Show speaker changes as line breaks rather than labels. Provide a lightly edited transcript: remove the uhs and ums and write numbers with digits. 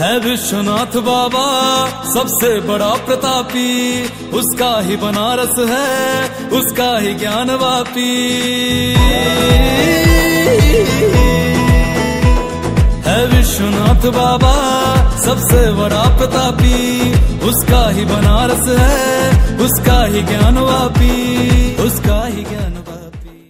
है विश्वनाथ बाबा सबसे बड़ा प्रतापी, उसका ही बनारस है, उसका ही ज्ञान वापी। है विश्वनाथ बाबा सबसे बड़ा प्रतापी, उसका ही बनारस है, उसका ही ज्ञान वापी।